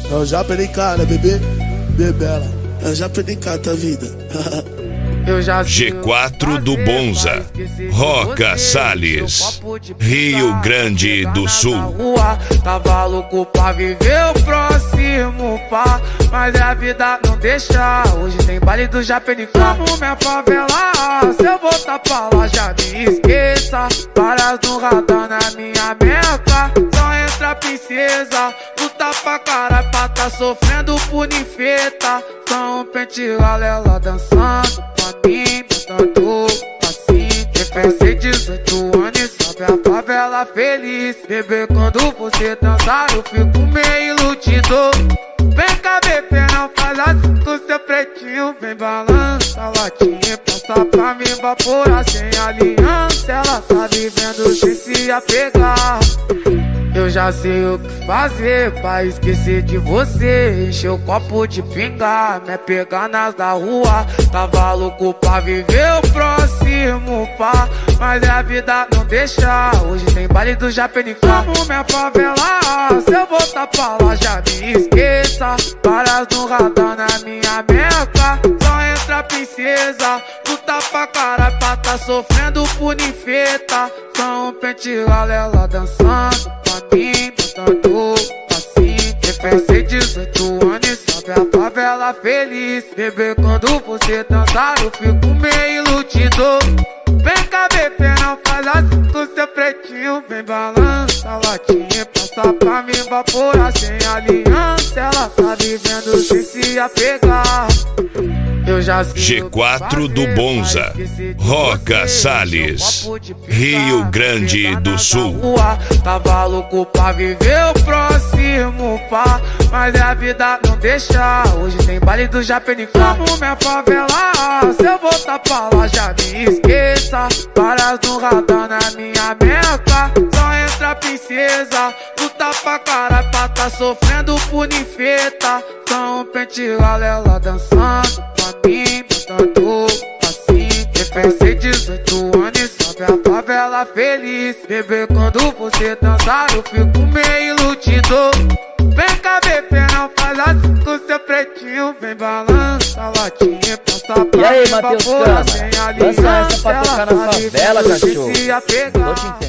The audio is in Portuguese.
Eu já perdi cara, bebê, bebela. Eu já perdi cara, tua vida. G4 do Bonza, Roca Salles, Rio Grande do Sul. Tava louco pra viver o próximo pá, mas a vida não deixa. Hoje tem baile do Japenicá. Como minha favela, se eu voltar pra lá já me esqueça. Várias no radar na minha meca. Só entra princesa, luta pra cara pra tá sofrendo por ninfeta. Só um pente galela dançando pra mim, botando passinho. Pensei 18 anos e sobe a favela feliz. Bebê, quando você dançar eu fico meio iludido. Vem cá, bebê, não faz assim com seu pretinho. Vem balança a latinha, passa pra me evaporar sem aliança. Ela tá vivendo sem se apegar. Eu já sei o que fazer pra esquecer de você. Encher o copo de pinga, me pegar nas da rua. Tava louco pra viver o próximo pá, mas a vida não deixa. Hoje tem baile do Japenicá. Como minha favela, se eu voltar pra lá já me esqueça. Várias no radar na minha meca. Só entra princesa, luta pra cara pra tá sofrendo por ninfeta. Só um pente galela dançando pra mim, botando passinho. Pensei 18 anos e sobe a favela feliz. Bebê, quando você dançar eu fico meio iludido. Vem cá, bebê, não faz assim com seu pretinho. Vem balança a latinha, passa pra me evaporar sem aliança. Ela tá vivendo sem se apegar. G4 do Bonza, Roca Salles, Rio Grande do Sul. Tava louco pra viver o próximo pá, mas a vida não deixa. Hoje tem baile do Japenicá. Como minha favela, se eu voltar pra lá já me esqueça. Várias no radar na minha meca. Só entra princesa, luta pra cara pra tá sofrendo por ninfeta. Só um pente galela dançando pra mim, botando passinho. Pensei 18 anos e sobe a favela feliz. Bebê, quando você dançar eu fico meio iludido. Vem cá, bebê, não faz assim com seu pretinho. Vem balança a latinha, passa pra e aí, me Matheus evaporar Câmara, sem dança essa aliança. pra tocar na favela, cachorro. Se apegar.